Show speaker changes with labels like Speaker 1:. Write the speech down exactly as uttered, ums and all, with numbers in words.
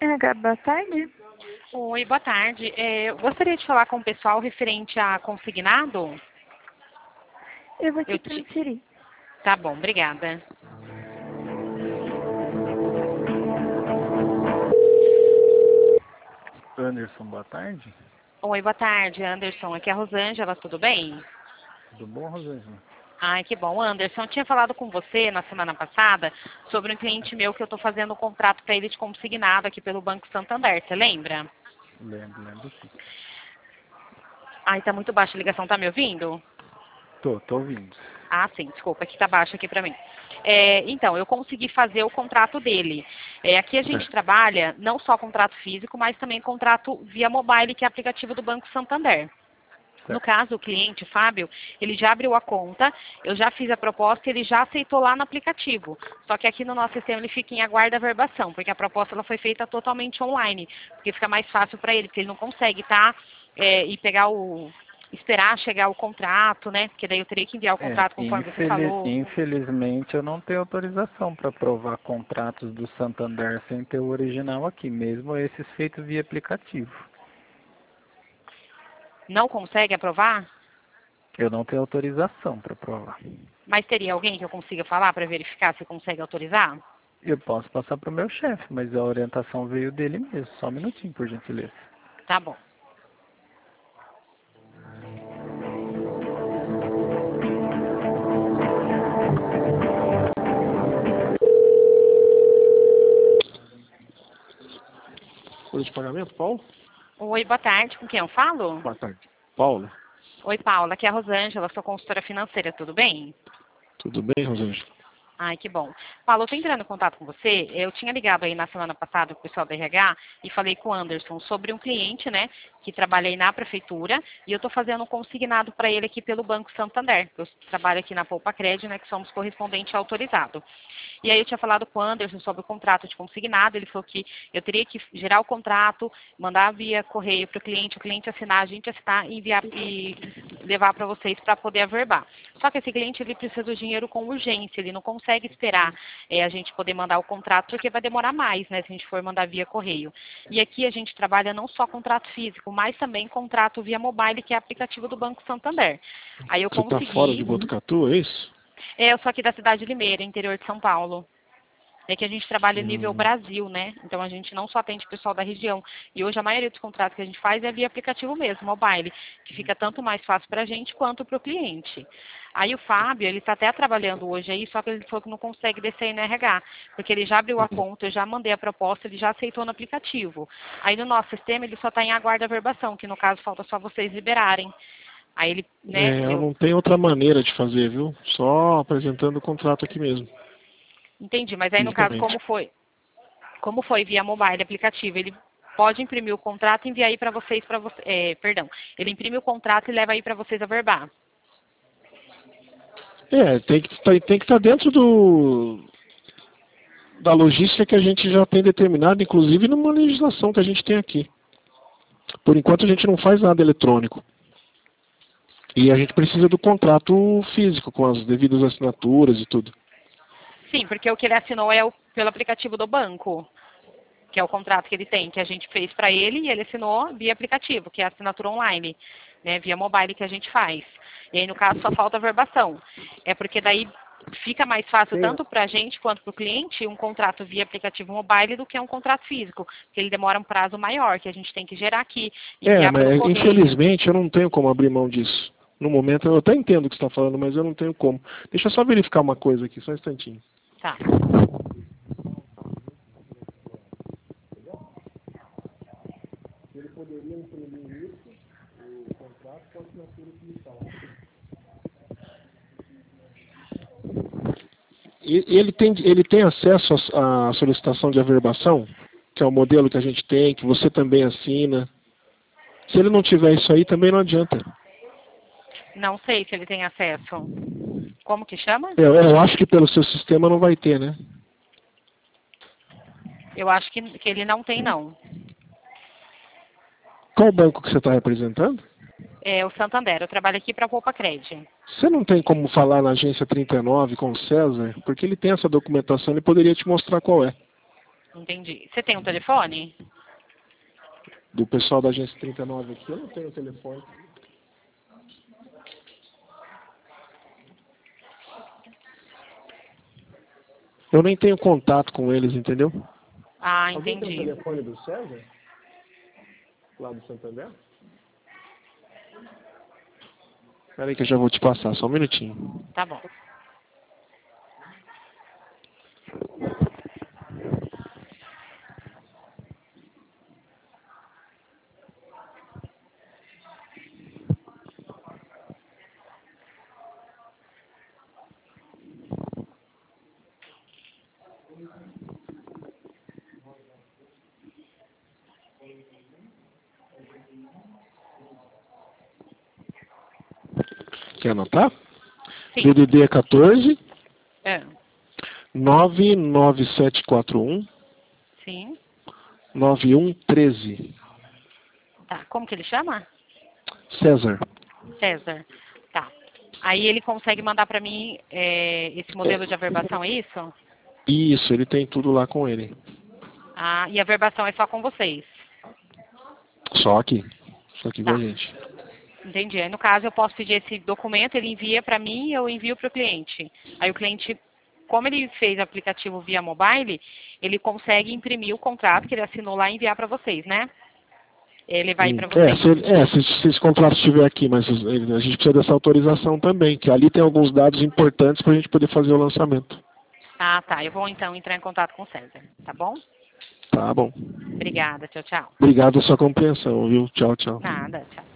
Speaker 1: R H, boa tarde.
Speaker 2: Oi, boa tarde. É, eu gostaria de falar com o pessoal referente a consignado.
Speaker 1: Eu vou te
Speaker 2: Eu te...
Speaker 1: transferir.
Speaker 2: Tá bom, obrigada.
Speaker 3: Anderson, boa tarde.
Speaker 2: Oi, boa tarde, Anderson. Aqui é a Rosângela, tudo bem?
Speaker 3: Tudo bom, Rosângela?
Speaker 2: Ai, que bom. Anderson, eu tinha falado com você na semana passada sobre um cliente meu que eu estou fazendo um contrato para ele de consignado aqui pelo Banco Santander, você lembra?
Speaker 3: Lembro, lembro sim.
Speaker 2: Ai, tá muito baixa a ligação, tá me ouvindo?
Speaker 3: Tô, tô ouvindo.
Speaker 2: Ah, sim, desculpa, que tá baixo aqui para mim. É, então, eu consegui fazer o contrato dele. É, aqui a gente
Speaker 3: É.
Speaker 2: trabalha não só contrato físico, mas também contrato via mobile, que é aplicativo do Banco Santander. No
Speaker 3: Certo.
Speaker 2: caso, o cliente, o Fábio, ele já abriu a conta, eu já fiz a proposta e ele já aceitou lá no aplicativo. Só que aqui no nosso sistema ele fica em aguarda verbação, porque a proposta ela foi feita totalmente online, porque fica mais fácil para ele, porque ele não consegue estar é, e pegar o... esperar chegar o contrato, né? Porque daí eu teria que enviar o
Speaker 3: É,
Speaker 2: contrato conforme você
Speaker 3: infeliz,
Speaker 2: falou.
Speaker 3: infelizmente eu não tenho autorização para aprovar contratos do Santander sem ter o original aqui, mesmo esses feitos via aplicativo.
Speaker 2: Não consegue aprovar?
Speaker 3: Eu não tenho autorização para aprovar.
Speaker 2: Mas teria alguém que eu consiga falar para verificar se consegue autorizar?
Speaker 3: Eu posso passar para o meu chefe, mas a orientação veio dele mesmo. Só um minutinho, por gentileza.
Speaker 2: Tá bom.
Speaker 4: Folha de pagamento, Paulo?
Speaker 2: Oi, boa tarde. Com quem eu falo?
Speaker 4: Boa tarde. Paulo?
Speaker 2: Oi, Paula. Aqui é a Rosângela, sou consultora financeira. Tudo bem?
Speaker 4: Tudo bem, Rosângela?
Speaker 2: Ai, que bom. Paulo, eu tô entrando em contato com você. Eu tinha ligado aí na semana passada com o pessoal da R H e falei com o Anderson sobre um cliente, né, que trabalha aí na prefeitura e eu tô fazendo um consignado para ele aqui pelo Banco Santander. Eu trabalho aqui na Poupa Crédito, né, que somos correspondente autorizado. E aí eu tinha falado com o Anderson sobre o contrato de consignado, ele falou que eu teria que gerar o contrato, mandar via correio para o cliente, o cliente assinar, a gente assinar e enviar e levar para vocês para poder averbar. Só que esse cliente ele precisa do dinheiro com urgência, ele não consegue esperar é, a gente poder mandar o contrato, porque vai demorar mais, né, se a gente for mandar via correio. E aqui a gente trabalha não só contrato físico, mas também contrato via mobile, que é aplicativo do Banco Santander. Aí eu
Speaker 4: Você está
Speaker 2: consegui...
Speaker 4: fora de Botucatu, é isso?
Speaker 2: É, eu sou aqui da cidade de Limeira, interior de São Paulo. É que a gente trabalha nível
Speaker 4: Hum.
Speaker 2: Brasil, né? Então a gente não só atende pessoal da região. E hoje a maioria dos contratos que a gente faz é via aplicativo mesmo, mobile, que fica tanto mais fácil para a gente quanto para o cliente. Aí o Fábio, ele está até trabalhando hoje aí, só que ele falou que não consegue descer aí no R H, porque ele já abriu a conta, eu já mandei a proposta, ele já aceitou no aplicativo. Aí no nosso sistema ele só está em aguarda verbação, que no caso falta só vocês liberarem. Aí ele, né,
Speaker 4: É, eu
Speaker 2: eu
Speaker 4: não tenho outra maneira de fazer, viu? Só apresentando o contrato aqui mesmo,
Speaker 2: entendi, mas aí no caso
Speaker 4: fisicamente.
Speaker 2: como foi? Como foi via mobile aplicativo, ele pode imprimir o contrato e enviar aí para vocês, para você, é, perdão, ele imprime o contrato e leva aí para vocês averbar.
Speaker 4: É, tem que estar tem que estar dentro do da logística que a gente já tem determinado, inclusive numa legislação que a gente tem aqui. Por enquanto a gente não faz nada eletrônico. E a gente precisa do contrato físico, com as devidas assinaturas e tudo.
Speaker 2: Sim, porque o que ele assinou é o, pelo aplicativo do banco, que é o contrato que ele tem, que a gente fez para ele e ele assinou via aplicativo, que é a assinatura online, né, via mobile que a gente faz. E aí no caso só falta a verbação. É porque daí fica mais fácil
Speaker 3: Sim.
Speaker 2: tanto para a gente quanto para o cliente um contrato via aplicativo mobile do que um contrato físico, porque ele demora um prazo maior, que a gente tem que gerar aqui,
Speaker 4: É,
Speaker 2: enviar pelo
Speaker 4: mas
Speaker 2: correio.
Speaker 4: infelizmente eu não tenho como abrir mão disso. No momento eu até entendo o que você está falando, mas eu não tenho como. Deixa eu só verificar uma coisa aqui, só um instantinho.
Speaker 2: Tá.
Speaker 4: Ele poderia imprimir isso, o contrato com a assinatura digital. Ele tem, ele tem acesso à à solicitação de averbação, que é o modelo que a gente tem, que você também assina. Se ele não tiver isso aí, também não adianta.
Speaker 2: Não sei se ele tem acesso. Como que chama?
Speaker 4: Eu, eu acho que pelo seu sistema não vai ter, né?
Speaker 2: Eu acho que, que ele não tem, não.
Speaker 4: Qual banco que você está representando?
Speaker 2: É o Santander. Eu trabalho aqui para a Poupa Crédito.
Speaker 4: Você não tem como falar na agência trinta e nove com o César? Porque ele tem essa documentação, ele poderia te mostrar qual é.
Speaker 2: Entendi. Você tem um telefone?
Speaker 4: Do pessoal da agência trinta e nove aqui, eu não tenho telefone. Eu nem tenho contato com eles, entendeu?
Speaker 2: Ah,
Speaker 4: Alguém tem o
Speaker 2: entendi.
Speaker 4: telefone do César? Lá do Santander? Espera aí que eu já vou te passar, só um minutinho.
Speaker 2: Tá bom.
Speaker 4: Quer anotar?
Speaker 2: Sim.
Speaker 4: D D D é quatorze,
Speaker 2: É.
Speaker 4: nove nove sete quatro um,
Speaker 2: Sim.
Speaker 4: nove um um três.
Speaker 2: Tá. Como que ele chama?
Speaker 4: César.
Speaker 2: César. Tá. Aí ele consegue mandar pra mim é, esse modelo de averbação, é isso?
Speaker 4: Isso, ele tem tudo lá com ele.
Speaker 2: Ah, e a averbação é só com vocês?
Speaker 4: Só aqui. Só aqui com
Speaker 2: Tá.
Speaker 4: a gente.
Speaker 2: Entendi. Aí, no caso, eu posso pedir esse documento, ele envia para mim e eu envio para o cliente. Aí o cliente, como ele fez o aplicativo via mobile, ele consegue imprimir o contrato que ele assinou lá e enviar para vocês, né? Ele vai para
Speaker 4: Hum,
Speaker 2: vocês.
Speaker 4: É, se, ele- é, se, se esse contrato estiver aqui, mas os- ele- a gente precisa dessa autorização também, que ali tem alguns dados importantes para a gente poder fazer o lançamento.
Speaker 2: Ah, tá. Eu vou, então, entrar em contato com o César. Tá bom?
Speaker 4: Tá bom.
Speaker 2: Obrigada. Tchau, tchau.
Speaker 4: Obrigado pela sua compreensão, viu? Tchau, tchau.
Speaker 2: Nada. Tchau.